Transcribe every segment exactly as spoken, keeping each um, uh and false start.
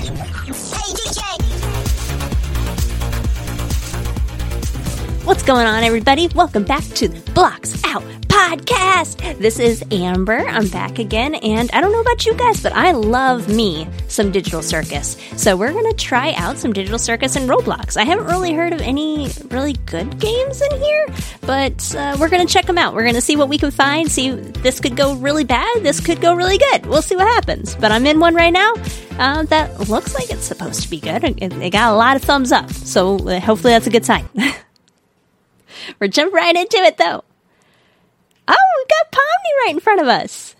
Hey, D J! What's going on, everybody? Welcome back to the Blocks Out Podcast. This is Amber. I'm back again, and I don't know about you guys, but I love me some Digital Circus. So we're going to try out some Digital Circus in Roblox. I haven't really heard of any really good games in here, but uh, we're going to check them out. We're going to see what we can find, see this could go really bad, this could go really good. We'll see what happens. But I'm in one right now uh, that looks like it's supposed to be good. It, it got a lot of thumbs up, so uh, hopefully that's a good sign. We're jumping right into it, though. Oh, we got Pomni right in front of us.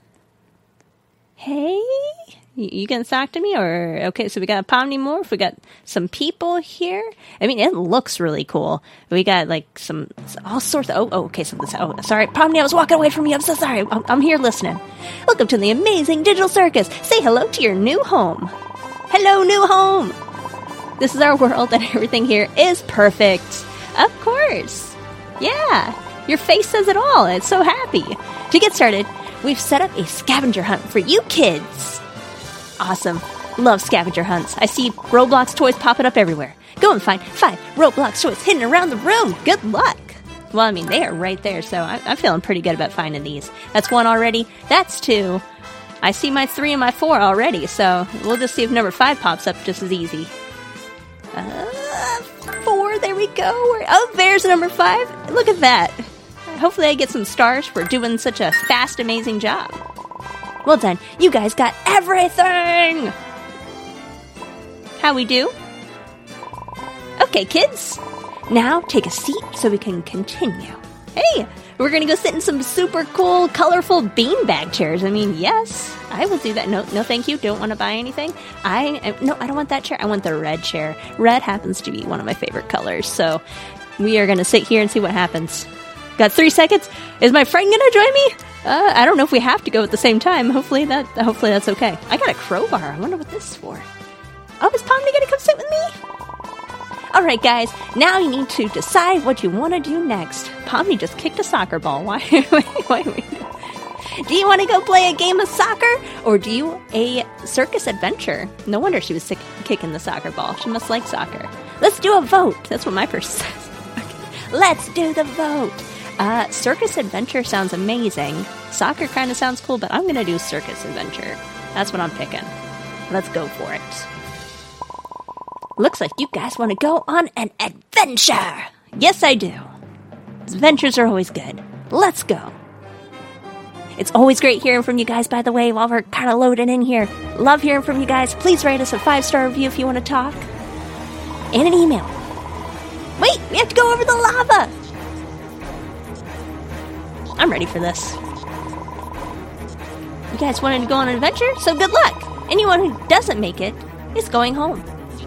Hey, you, you gonna talk to me? Or, okay, so we got Pomni Morph. We got some people here. I mean, it looks really cool. We got, like, some, all sorts of, oh, oh okay, something's, oh, sorry. Pomni, I was walking away from you. I'm so sorry. I'm, I'm here listening. Welcome to the amazing Digital Circus. Say hello to your new home. Hello, new home. This is our world, and everything here is perfect. Of course. Yeah, your face says it all. It's so happy. To get started, we've set up a scavenger hunt for you kids. Awesome. Love scavenger hunts. I see Roblox toys popping up everywhere. Go and find five Roblox toys hidden around the room. Good luck. Well, I mean, they are right there, so I- I'm feeling pretty good about finding these. That's one already. That's two. I see my three and my four already, so we'll just see if number five pops up just as easy. Uh, four, there we go. Oh, there's number five. Look at that. Hopefully I get some stars for doing such a fast, amazing job. Well done. You guys got everything. How we do? Okay, kids. Now take a seat so we can continue. Hey, we're going to go sit in some super cool, colorful beanbag chairs. I mean, yes, I will do that. No, no, thank you. Don't want to buy anything. I No, I don't want that chair. I want the red chair. Red happens to be one of my favorite colors. So we are going to sit here and see what happens. Got three seconds. Is my friend going to join me? Uh, I don't know if we have to go at the same time. Hopefully that. Hopefully that's okay. I got a crowbar. I wonder what this is for. Oh, is Pomni going to come sit with me? All right, guys, now you need to decide what you want to do next. Pomni just kicked a soccer ball. Why? why, why do you want to go play a game of soccer, or do you a circus adventure? No wonder she was sick, kicking the soccer ball. She must like soccer. Let's do a vote. That's what my person says. Okay. Let's do the vote. Uh, circus adventure sounds amazing. Soccer kind of sounds cool, but I'm going to do circus adventure. That's what I'm picking. Let's go for it. Looks like you guys want to go on an adventure. Yes, I do. Adventures are always good. Let's go. It's always great hearing from you guys, by the way, while we're kind of loading in here. Love hearing from you guys. Please write us a five-star review if you want to talk. And an email. Wait, we have to go over the lava. I'm ready for this. You guys wanted to go on an adventure? So good luck. Anyone who doesn't make it is going home.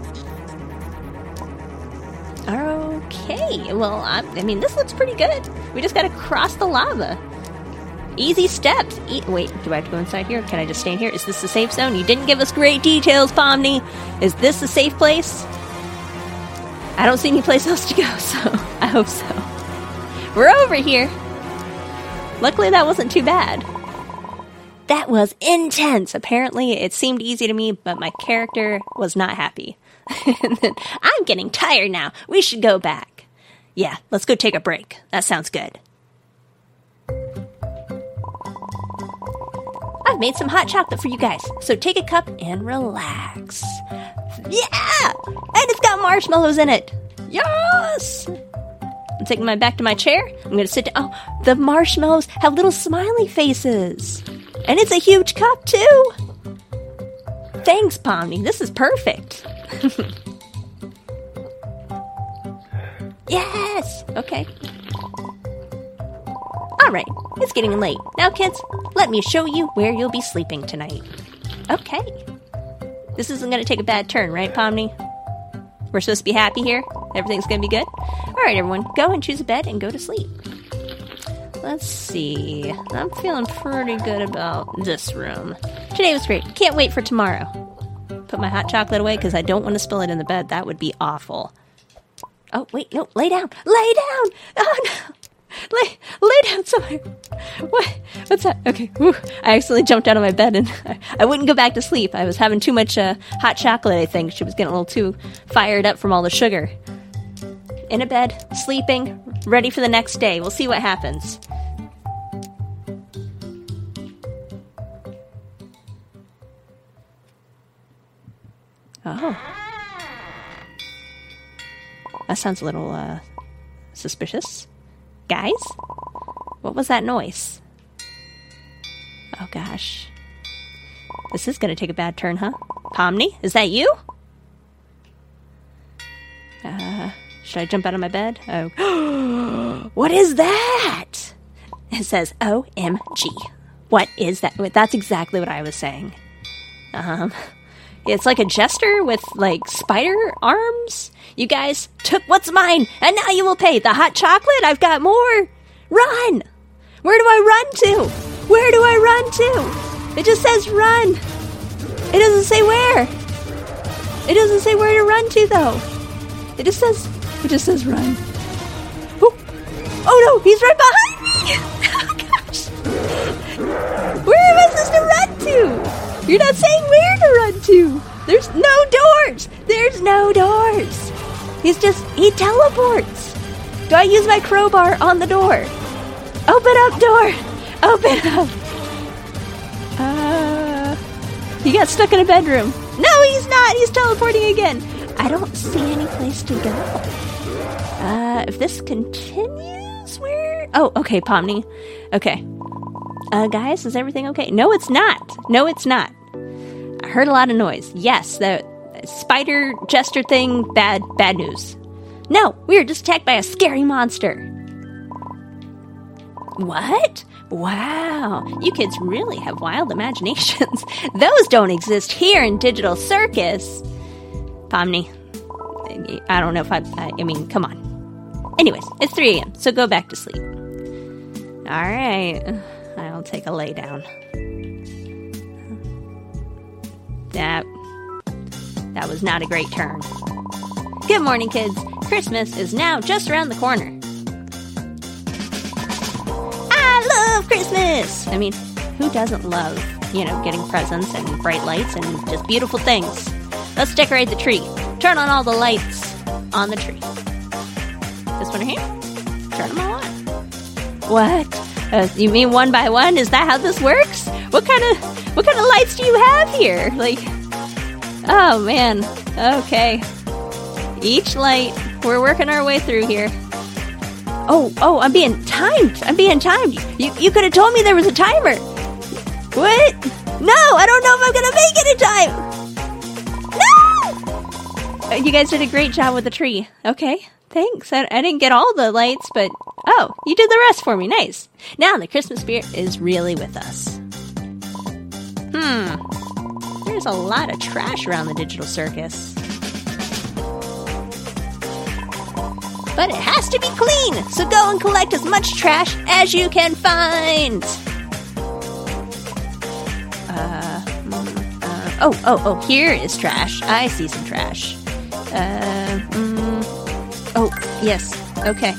Okay, well, I, I mean, this looks pretty good. We just gotta cross the lava. Easy steps. E- Wait, do I have to go inside here? Can I just stay in here? Is this the safe zone? You didn't give us great details, Pomni. Is this a safe place? I don't see any place else to go, so I hope so. We're over here. Luckily, that wasn't too bad. That was intense. Apparently, it seemed easy to me, but my character was not happy. And then, I'm getting tired now. We should go back. Yeah, let's go take a break. That sounds good. I've made some hot chocolate for you guys, so take a cup and relax. Yeah! And it's got marshmallows in it. Yes! I'm taking my back to my chair. I'm going to sit down. Oh, the marshmallows have little smiley faces. And it's a huge cup, too. Thanks, Pomni. This is perfect. Yes! Okay. Alright, it's getting late. Now, kids, let me show you where you'll be sleeping tonight. Okay. This isn't going to take a bad turn, right, Pomni? We're supposed to be happy here? Everything's going to be good? Alright, everyone, go and choose a bed and go to sleep. Let's see. I'm feeling pretty good about this room. Today was great. Can't wait for tomorrow. Put my hot chocolate away because I don't want to spill it in the bed. That would be awful. Oh, wait, no, lay down. Lay down! Oh, no. Lay, lay down somewhere. What? What's that? Okay. Whew. I accidentally jumped out of my bed and I, I wouldn't go back to sleep. I was having too much uh, hot chocolate, I think. She was getting a little too fired up from all the sugar. In a bed, sleeping, ready for the next day. We'll see what happens. Oh. That sounds a little, uh, suspicious. Guys? What was that noise? Oh, gosh. This is gonna take a bad turn, huh? Pomni, is that you? Uh, should I jump out of my bed? Oh. What is that? It says O M G. What is that? That's exactly what I was saying. Um... It's like a jester with, like, spider arms. You guys took what's mine, and now you will pay. The hot chocolate? I've got more. Run! Where do I run to? Where do I run to? It just says run. It doesn't say where. It doesn't say where to run to, though. It just says, it just says run. Oh, oh no, he's right behind me. Oh, gosh. Where am I supposed to run to? You're not saying where to run to. There's no doors. There's no doors. He's just, he teleports. Do I use my crowbar on the door? Open up, door. Open up. Uh, he got stuck in a bedroom. No, he's not. He's teleporting again. I don't see any place to go. Uh, if this continues, where? Oh, okay, Pomni. Okay. Uh, guys, is everything okay? No, it's not. No, it's not. I heard a lot of noise. Yes, the spider jester thing, bad, bad news. No, we were just attacked by a scary monster. What? Wow, you kids really have wild imaginations. Those don't exist here in Digital Circus. Pomni, I don't know if I, I, I mean, come on. Anyways, it's three a.m., so go back to sleep. All right, I'll take a lay down. That, that was not a great turn. Good morning, kids. Christmas is now just around the corner. I love Christmas! I mean, who doesn't love, you know, getting presents and bright lights and just beautiful things? Let's decorate the tree. Turn on all the lights on the tree. This one here? Turn them all on. What? Uh, you mean one by one? Is that how this works? What kind of what kind of lights do you have here? Like, oh man. Okay. Each light. We're working our way through here. Oh, oh, I'm being timed. I'm being timed. You you could have told me there was a timer. What? No, I don't know if I'm gonna make it in time. No! You guys did a great job with the tree. Okay. Thanks. I, I didn't get all the lights, but oh, you did the rest for me. Nice. Now the Christmas spirit is really with us. Hmm. There's a lot of trash around the Digital Circus. But it has to be clean, so go and collect as much trash as you can find. Uh, uh oh, oh, oh, here is trash. I see some trash. Uh, mm, oh, yes, okay.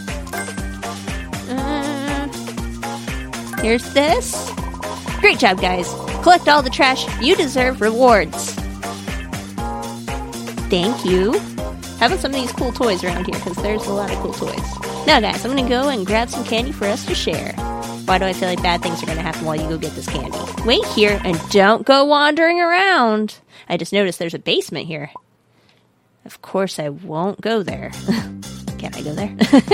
Uh, here's this. Great job, guys. Collect all the trash. You deserve rewards. Thank you. How about some of these cool toys around here? Because there's a lot of cool toys. Now, guys, I'm going to go and grab some candy for us to share. Why do I feel like bad things are going to happen while you go get this candy? Wait here and don't go wandering around. I just noticed there's a basement here. Of course, I won't go there. Can I go there?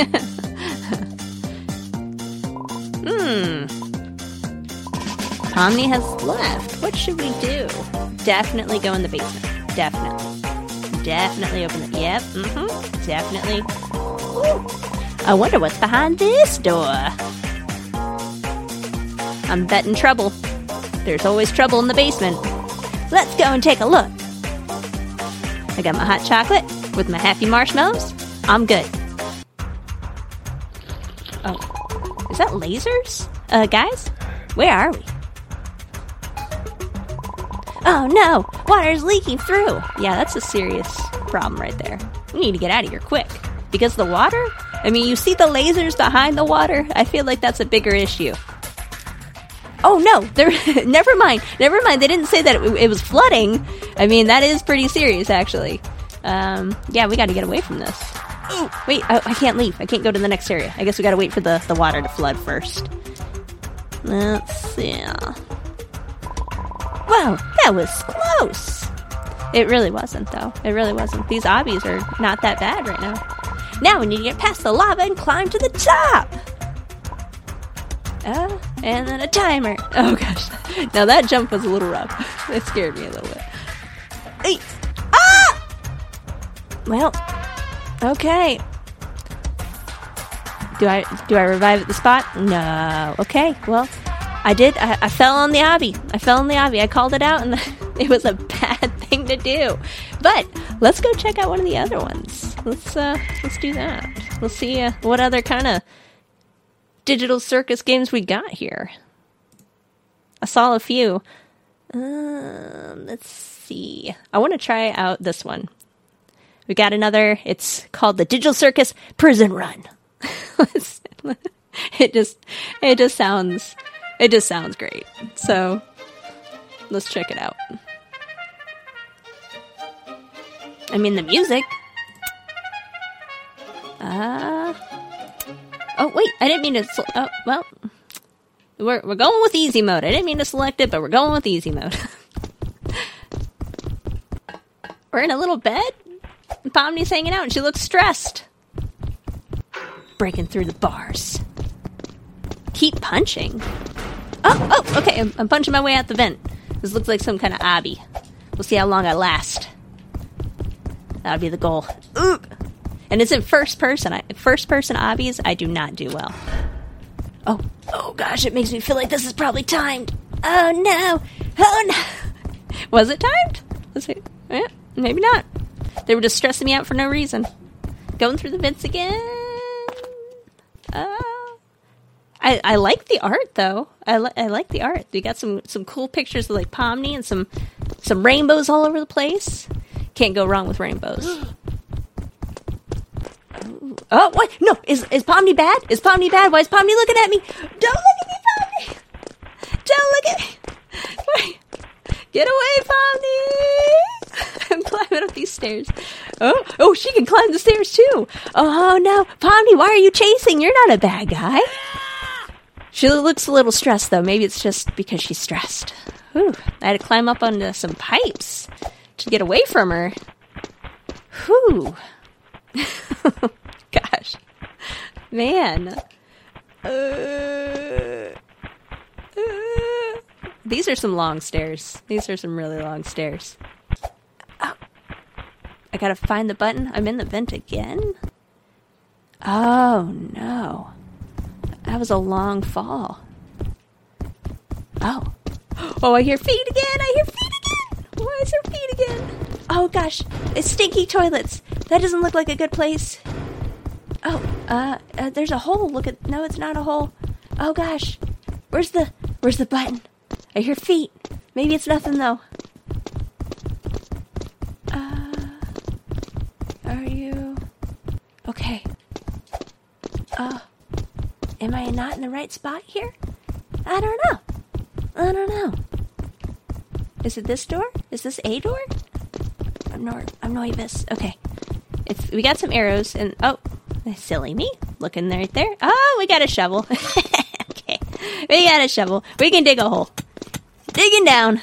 hmm. Pomni has left. What should we do? Definitely go in the basement. Definitely. Definitely open it. Yep. Mm-hmm. Definitely. Ooh. I wonder what's behind this door. I'm betting trouble. There's always trouble in the basement. Let's go and take a look. I got my hot chocolate with my happy marshmallows. I'm good. Oh. Is that lasers? Uh, guys? Where are we? Oh no! Water's leaking through! Yeah, that's a serious problem right there. We need to get out of here quick. Because the water I mean, you see the lasers behind the water? I feel like that's a bigger issue. Oh, no. There. Never mind. Never mind. They didn't say that it, it was flooding. I mean, that is pretty serious, actually. Um, yeah, we got to get away from this. Ooh, wait, I, I can't leave. I can't go to the next area. I guess we got to wait for the, the water to flood first. Let's see. Wow, that was close. It really wasn't, though. It really wasn't. These obbies are not that bad right now. Now we need to get past the lava and climb to the top. Uh, and then a timer. Oh, gosh. Now, that jump was a little rough. It scared me a little bit. Hey. Ah! Well, okay. Do I do I revive at the spot? No. Okay, well, I did. I, I fell on the obby. I fell on the obby. I called it out, and it was a bad thing to do. But let's go check out one of the other ones. Let's uh, let's do that. Let's see uh, what other kind of digital circus games we got here. I saw a few. Um, let's see. I want to try out this one. We got another. It's called the Digital Circus Prison Run. it just, it just sounds, it just sounds great. So let's check it out. I mean, the music. Uh, oh wait, I didn't mean to. Sl- oh well, we're we're going with easy mode. I didn't mean to select it, but we're going with easy mode. We're in a little bed. Pomni's hanging out, and she looks stressed. Breaking through the bars. Keep punching. Oh, oh, okay. I'm, I'm punching my way out the vent. This looks like some kind of obby. We'll see how long I last. That'll be the goal. Ooh. And it's in first person. I, first person obbies, I do not do well. Oh, oh gosh, it makes me feel like this is probably timed. Oh no, oh no. Was it timed? Let's see. Eh, maybe not. They were just stressing me out for no reason. Going through the vents again. Uh, I I like the art though. I li- I like the art. They got some, some cool pictures of like Pomni and some some rainbows all over the place. Can't go wrong with rainbows. Oh, what? No, is is Pomni bad? Is Pomni bad? Why is Pomni looking at me? Don't look at me, Pomni! Don't look at me! Wait. Get away, Pomni! I'm climbing up these stairs. Oh, oh, she can climb the stairs too. Oh no, Pomni, why are you chasing? You're not a bad guy. She looks a little stressed though. Maybe it's just because she's stressed. Whew, I had to climb up onto some pipes to get away from her. Whew. Gosh. Man. Uh, uh, these are some long stairs. These are some really long stairs. Oh. I gotta find the button. I'm in the vent again? Oh, no. That was a long fall. Oh. Oh, I hear feet again! I hear feet again! Why is there feet again? Oh, gosh. It's stinky toilets. That doesn't look like a good place. Oh, uh, uh, there's a hole. Look at, no, it's not a hole. Oh gosh. Where's the, where's the button? I hear feet. Maybe it's nothing though. Uh, are you, okay. Uh, am I not in the right spot here? I don't know. I don't know. Is it this door? Is this a door? I'm nor, I'm Noibus. Okay. It's, we got some arrows and, oh. Silly me. Looking right there. Oh, we got a shovel. Okay. We got a shovel. We can dig a hole. Digging down.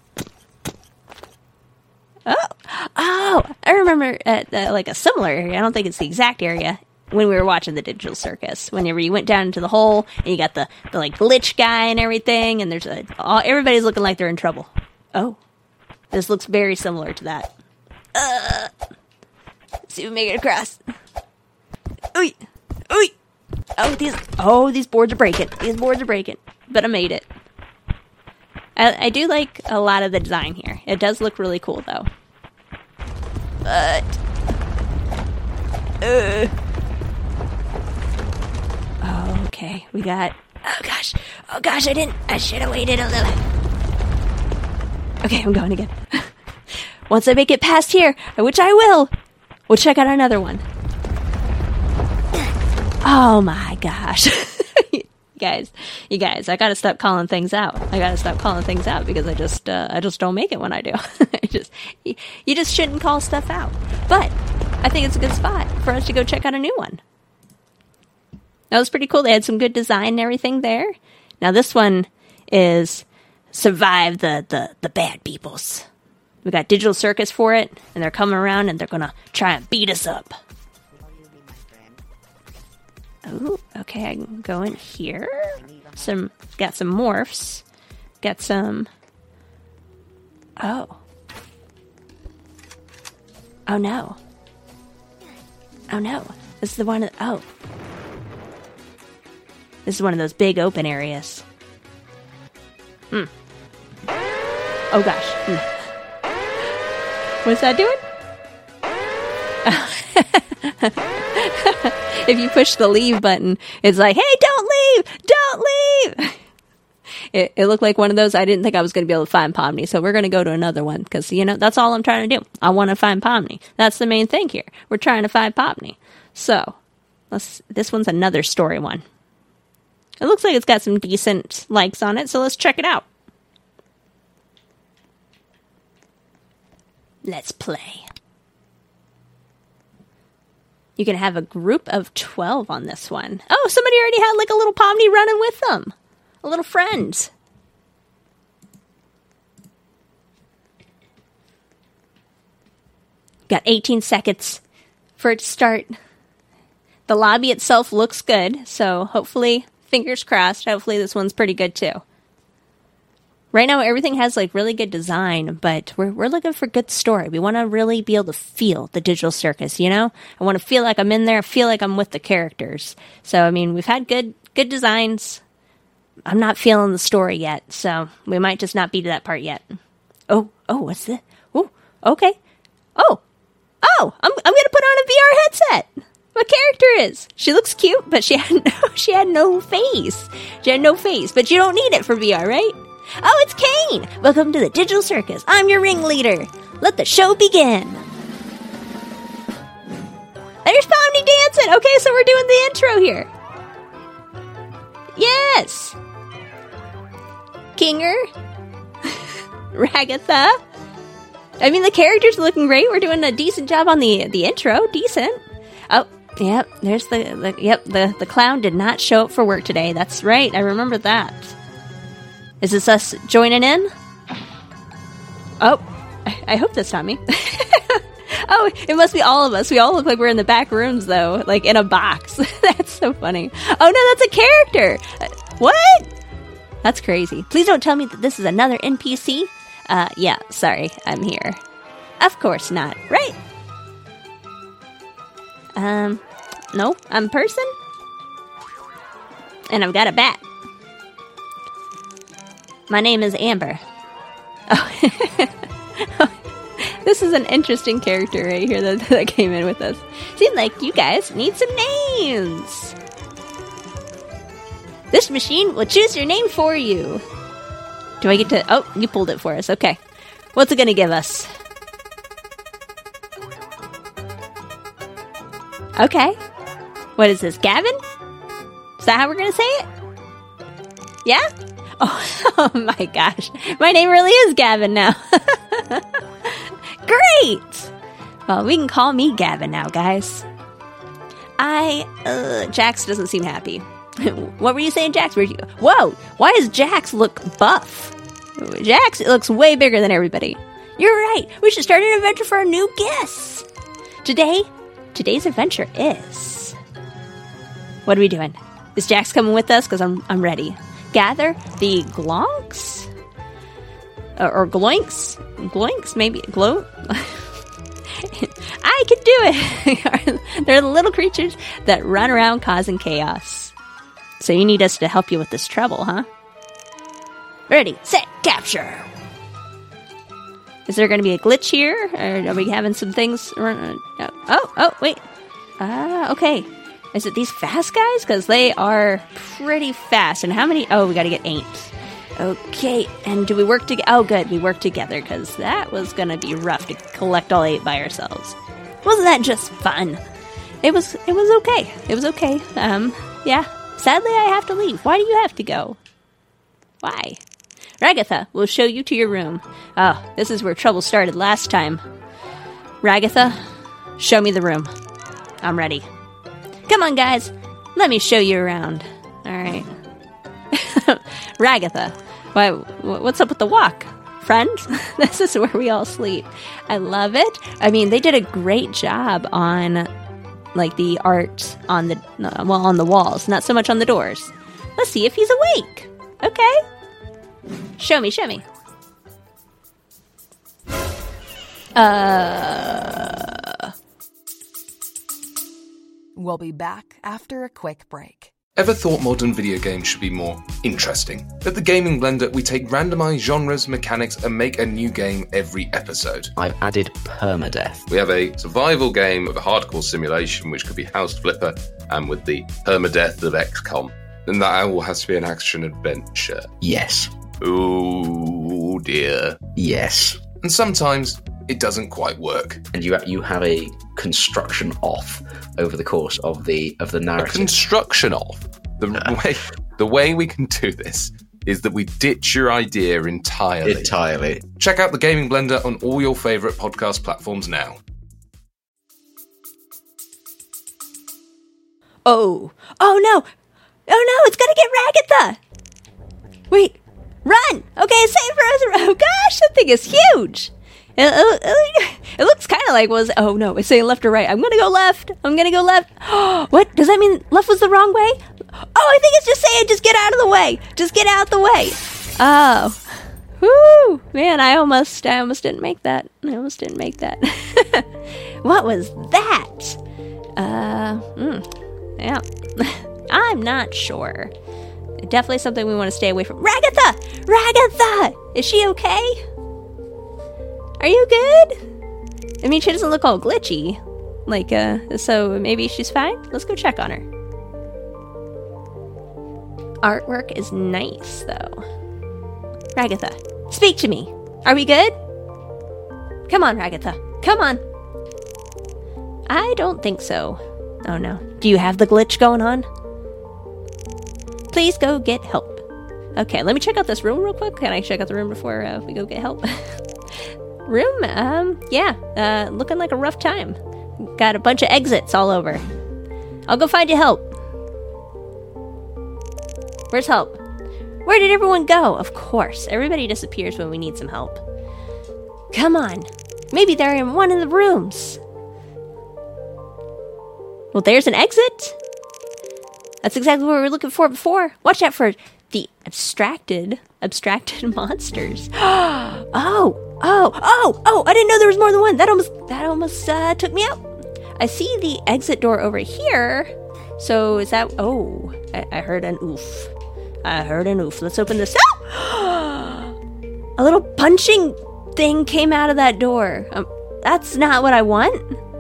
Oh. Oh. I remember at, uh, like a similar area. I don't think it's the exact area. When we were watching the Digital Circus. Whenever you went down into the hole and you got the, the like glitch guy and everything. And there's a, all, everybody's looking like they're in trouble. Oh. This looks very similar to that. Uh. See if we make it across. Ooh, ooh. Oh, these, oh, these boards are breaking. These boards are breaking. But I made it. I, I do like a lot of the design here. It does look really cool, though. But, uh, oh, okay. We got, oh gosh. Oh gosh, I didn't, I should have waited a little. Okay, I'm going again. Once I make it past here, which I will, we'll check out another one. Oh my gosh. You guys, you guys, I gotta stop calling things out. I gotta stop calling things out because I just, uh, I just don't make it when I do. I just, you, you just shouldn't call stuff out. But I think it's a good spot for us to go check out a new one. That was pretty cool. They had some good design and everything there. Now this one is survive the, the, the bad peoples. We got Digital Circus for it, and they're coming around and they're gonna try and beat us up. Oh, okay, I can go in here. Some, got some morphs. Got some... Oh. Oh no. Oh no. This is the one... Oh. This is one of those big open areas. Hmm. Oh gosh. Hmm. What's that doing? If you push the leave button, it's like, hey, don't leave! Don't leave! It, it looked like one of those. I didn't think I was going to be able to find Pomni, so we're going to go to another one, because, you know, that's all I'm trying to do. I want to find Pomni. That's the main thing here. We're trying to find Pomni. So, let's. This one's another story one. It looks like it's got some decent likes on it, so let's check it out. Let's play. You can have a group of twelve on this one. Oh, somebody already had like a little Pomni running with them. A little friend. Got eighteen seconds for it to start. The lobby itself looks good, so hopefully, fingers crossed, hopefully this one's pretty good too. Right now, everything has like really good design, but we're we're looking for good story. We want to really be able to feel the Digital Circus, you know? I want to feel like I'm in there, feel like I'm with the characters. So, I mean, we've had good good designs. I'm not feeling the story yet, so we might just not be to that part yet. Oh, oh, what's this? Oh, okay. Oh, oh, I'm I'm gonna put on a V R headset. My character is. She looks cute, but she had no she had no face. She had no face, but you don't need it for V R, right? Oh, it's Kane! Welcome to the Digital Circus. I'm your ringleader. Let the show begin. There's Pomni dancing. Okay, so we're doing the intro here. Yes. Kinger. Ragatha. I mean, the characters are looking great. We're doing a decent job on the the intro. Decent. Oh, yep. There's the, the yep. The the clown did not show up for work today. That's right. I remember that. Is this us joining in? Oh, I, I hope that's not me. Oh, it must be all of us. We all look like we're in the back rooms, though, like in a box. That's so funny. Oh, no, that's a character. Uh, what? That's crazy. Please don't tell me that this is another N P C. Uh, yeah, sorry, I'm here. Of course not, right? Um, no, I'm a person. And I've got a bat. My name is Amber. Oh. This is an interesting character right here that, that came in with us. Seems like you guys need some names. This machine will choose your name for you. Do I get to... Oh, you pulled it for us. Okay. What's it going to give us? Okay. What is this, Gavin? Is that how we're going to say it? Yeah? Oh, oh my gosh. My name really is Gavin now. Great! Well, we can call me Gavin now, guys. I, uh, Jax doesn't seem happy. What were you saying, Jax? Where'd you go? Whoa! Why does Jax look buff? Jax looks way bigger than everybody. You're right. We should start an adventure for our new guests. Today, today's adventure is... What are we doing? Is Jax coming with us? Because I'm, I'm ready. Gather the glonks? Or, or gloinks? Gloinks, maybe. Glow? I can do it! They're the little creatures that run around causing chaos. So you need us to help you with this trouble, huh? Ready, set, capture! Is there going to be a glitch here? Or are we having some things... Run- oh, oh, wait. Ah, uh, okay. Is it these fast guys? Because they are pretty fast. And how many... Oh, we got to get eight. Okay, and do we work together? Oh, good, we work together, because that was going to be rough to collect all eight by ourselves. Wasn't that just fun? it was it was okay. It was okay. Um, yeah. Sadly, I have to leave. Why do you have to go? Why? Ragatha, we'll show you to your room. Oh, this is where trouble started last time. Ragatha, show me the room. I'm ready. Come on, guys. Let me show you around. All right. Ragatha, why, what's up with the walk? Friend? This is where we all sleep. I love it. I mean, they did a great job on, like, the art on the, uh, well, on the walls, not so much on the doors. Let's see if he's awake. Okay. Show me, show me. Uh... We'll be back after a quick break. Ever thought modern video games should be more interesting? At the Gaming Blender, we take randomized genres, mechanics, and make a new game every episode. I've added permadeath. We have a survival game of a hardcore simulation, which could be House Flipper, and with the permadeath of X COM. And that all has to be an action adventure. Yes. Oh dear. Yes. And sometimes it doesn't quite work. And you you have a construction off over the course of the of the narrative. A construction off. The uh. way the way we can do this is that we ditch your idea entirely. Entirely. Check out the Gaming Blender on all your favourite podcast platforms now. Oh. Oh no. Oh no, it's gonna get Ragatha. Wait. Run! Okay, save Rose. Oh gosh, that thing is huge. It, it, it looks kind of like was. Oh no, it's saying left or right. I'm gonna go left. I'm gonna go left. What does that mean? Left was the wrong way? Oh, I think it's just saying just get out of the way. Just get out the way. Oh, whoo, man! I almost, I almost didn't make that. I almost didn't make that. What was that? Uh, mm, yeah. I'm not sure. Definitely something we want to stay away from. Ragatha! Ragatha! Is she okay? Are you good? I mean, she doesn't look all glitchy. Like, uh, so maybe she's fine? Let's go check on her. Artwork is nice, though. Ragatha, speak to me. Are we good? Come on, Ragatha. Come on. I don't think so. Oh, no. Do you have the glitch going on? Please go get help. Okay, let me check out this room real quick. Can I check out the room before uh, we go get help? Room, um, yeah, uh, looking like a rough time. Got a bunch of exits all over. I'll go find you help. Where's help? Where did everyone go? Of course, everybody disappears when we need some help. Come on. Maybe they're in one of the rooms. Well, there's an exit. That's exactly what we were looking for before. Watch out for the abstracted, abstracted monsters. Oh, oh, oh, oh! I didn't know there was more than one. That almost, that almost uh, took me out. I see the exit door over here. So is that? Oh, I, I heard an oof. I heard an oof. Let's open this. Oh! A little punching thing came out of that door. Um, that's not what I want.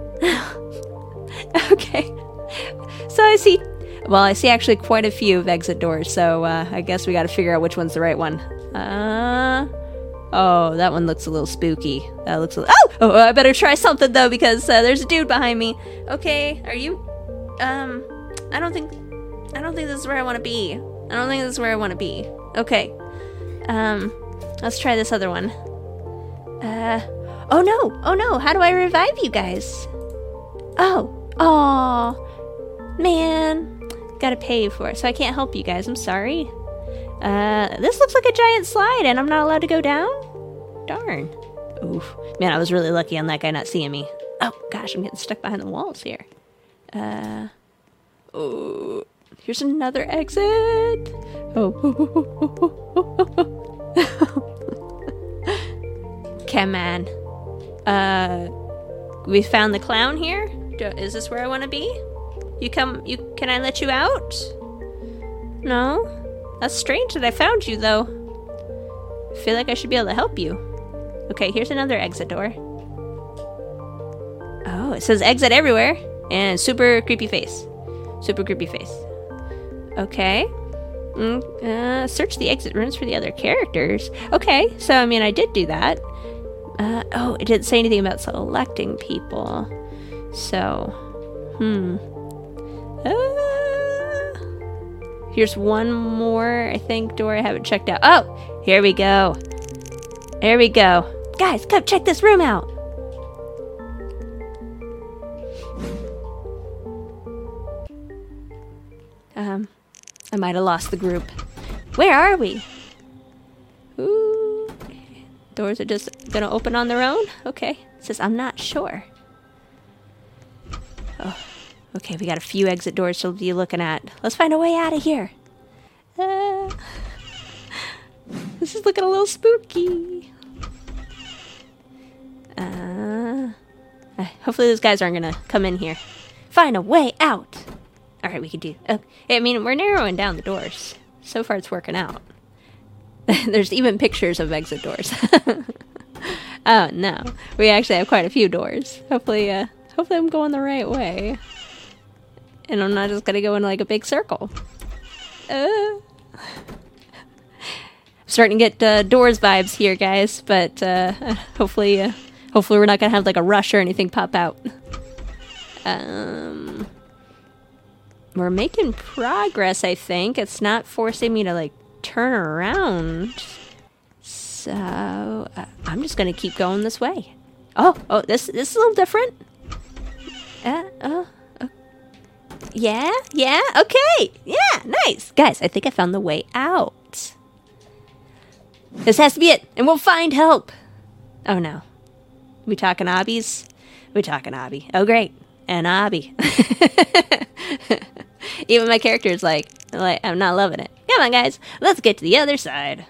Okay. So I see. Well, I see actually quite a few of exit doors, so uh, I guess we gotta figure out which one's the right one. Uh, oh, that one looks a little spooky. That looks a little, oh! Oh, I better try something, though, because uh, there's a dude behind me. Okay, are you, um, I don't think, I don't think this is where I want to be. I don't think this is where I want to be. Okay, um, let's try this other one. Uh, oh no, oh no, how do I revive you guys? Oh, aw, man. Gotta pay you for it, so I can't help you guys. I'm sorry. Uh, this looks like a giant slide, and I'm not allowed to go down? Darn. Oof. Man, I was really lucky on that guy not seeing me. Oh, gosh, I'm getting stuck behind the walls here. Uh, oh, here's another exit. Oh. Come on. Uh, we found the clown here? Is this where I want to be? You come, you, can I let you out? No? That's strange that I found you, though. I feel like I should be able to help you. Okay, here's another exit door. Oh, it says exit everywhere. And super creepy face. Super creepy face. Okay. Mm, uh, search the exit rooms for the other characters. Okay, so, I mean, I did do that. Uh, oh, it didn't say anything about selecting people. So... Hmm. Uh, here's one more, I think, door I haven't checked out. Oh, here we go. There we go. Guys, come check this room out. Um, I might have lost the group. Where are we? Ooh. Doors are just gonna open on their own? Okay. It says, I'm not sure. Oh. Okay, we got a few exit doors to be looking at. Let's find a way out of here. Uh, this is looking a little spooky. Uh, uh, hopefully those guys aren't gonna come in here. Find a way out. All right, we can do. Oh, I mean, we're narrowing down the doors. So far, it's working out. There's even pictures of exit doors. Oh no, we actually have quite a few doors. Hopefully, uh, hopefully I'm going the right way. And I'm not just gonna go in like a big circle. Uh, starting to get uh, Doors vibes here, guys. But uh, hopefully, uh, hopefully we're not gonna have like a rush or anything pop out. Um, we're making progress. I think it's not forcing me to like turn around. So uh, I'm just gonna keep going this way. Oh, oh, this this is a little different. Uh, oh. Yeah, yeah, okay, yeah, nice. Guys, I think I found the way out. This has to be it, and we'll find help. Oh no. We talking obbies? We talking obby. Oh great, an obby. Even my character is like, like, I'm not loving it. Come on guys, let's get to the other side.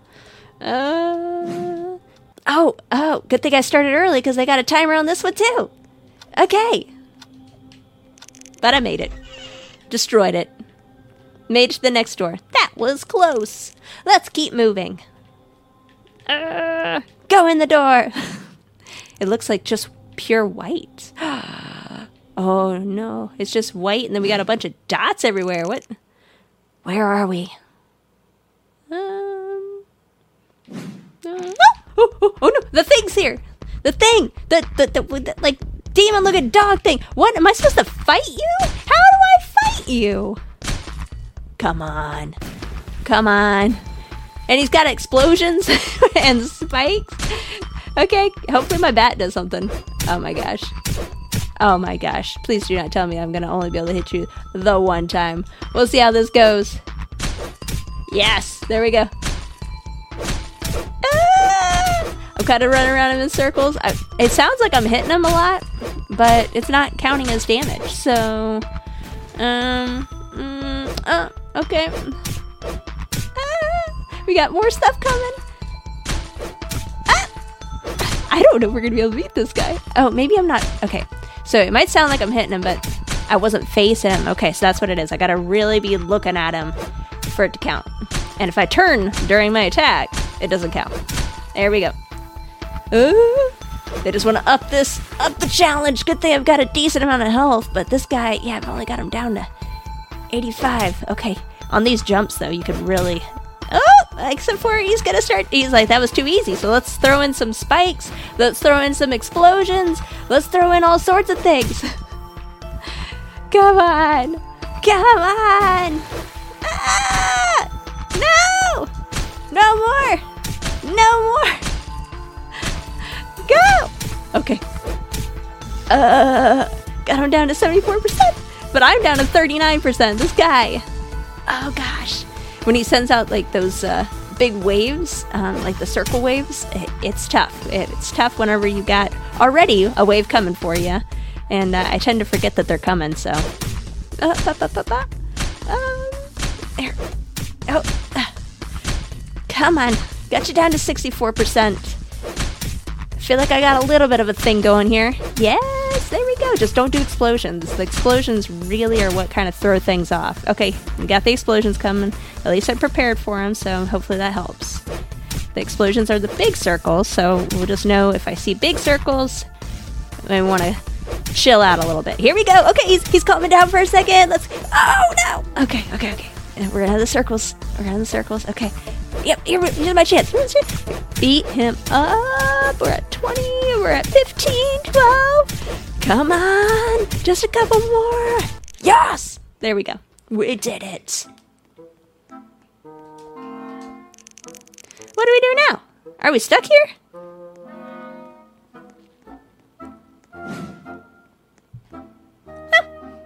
Uh, oh, oh, good thing I started early because I got a timer on this one too. Okay. But I made it. Destroyed it. Made it to the next door. That was close. Let's keep moving. Uh, go in the door. It looks like just pure white. Oh no. It's just white and then we got a bunch of dots everywhere. What? Where are we? Um. Uh, oh, oh, oh no. The thing's here. The thing. The, the, the, the like... demon looking dog thing. What? Am I supposed to fight you? How do I fight you? Come on. Come on. And he's got explosions and spikes. Okay, hopefully my bat does something. Oh my gosh. Oh my gosh. Please do not tell me I'm going to only be able to hit you the one time. We'll see how this goes. Yes, there we go. I'm kind of running around him in circles. I, it sounds like I'm hitting him a lot, but it's not counting as damage. So, um, mm, uh, okay. Ah, we got more stuff coming. Ah, I don't know if we're going to be able to beat this guy. Oh, maybe I'm not. Okay, so it might sound like I'm hitting him, but I wasn't facing him. Okay, so that's what it is. I got to really be looking at him for it to count. And if I turn during my attack, it doesn't count. There we go. Uh, they just want to up this, up the challenge. Good thing I've got a decent amount of health, but this guy, yeah, I've only got him down to eighty-five. Okay, on these jumps, though, you could really... Oh, except for he's going to start... He's like, that was too easy, so let's throw in some spikes. Let's throw in some explosions. Let's throw in all sorts of things. Come on. Come on. Ah! No! No more. No more. Go! Okay. Uh, got him down to seventy-four percent, but I'm down to thirty-nine percent. This guy. Oh gosh. When he sends out like those uh, big waves, um, like the circle waves, it, it's tough. It, it's tough whenever you got already a wave coming for you, and uh, I tend to forget that they're coming. So, uh, ba, ba, ba, ba. Um, there. Oh, uh. Come on. Got you down to sixty-four percent. Feel like I got a little bit of a thing going here. Yes, there we go. Just don't do explosions. The explosions really are what kind of throw things off. Okay, we got the explosions coming. At least I prepared for them, so hopefully that helps. The explosions are the big circles, so we'll just know if I see big circles, I want to chill out a little bit. Here we go. Okay, he's, he's calming down for a second. Let's... Oh, no. Okay, okay, okay. We're out of the circles. We're out of the circles. Okay. Yep, here, here's my chance. Here's my chance. Beat him up. We're at twenty. We're at fifteen, twelve. Come on! Just a couple more! Yes! There we go. We did it. What do we do now? Are we stuck here? Huh.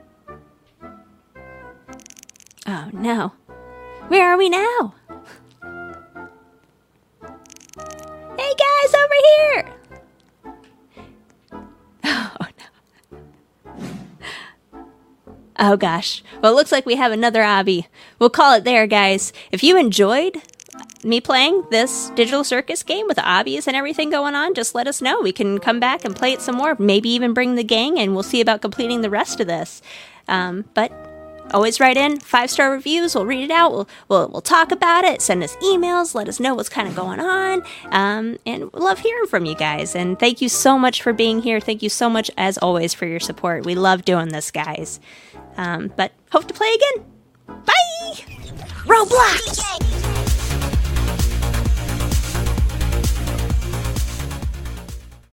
Oh no. Where are we now? Hey guys, over here! Oh no. Oh gosh. Well, it looks like we have another obby. We'll call it there, guys. If you enjoyed me playing this Digital Circus game with the obbies and everything going on, just let us know. We can come back and play it some more. Maybe even bring the gang, and we'll see about completing the rest of this. Um, but always write in five-star reviews. We'll read it out. We'll, we'll we'll talk about it. Send us emails. Let us know what's kind of going on. Um, and we love hearing from you guys. And thank you so much for being here. Thank you so much, as always, for your support. We love doing this, guys. Um, but hope to play again. Bye! Roblox!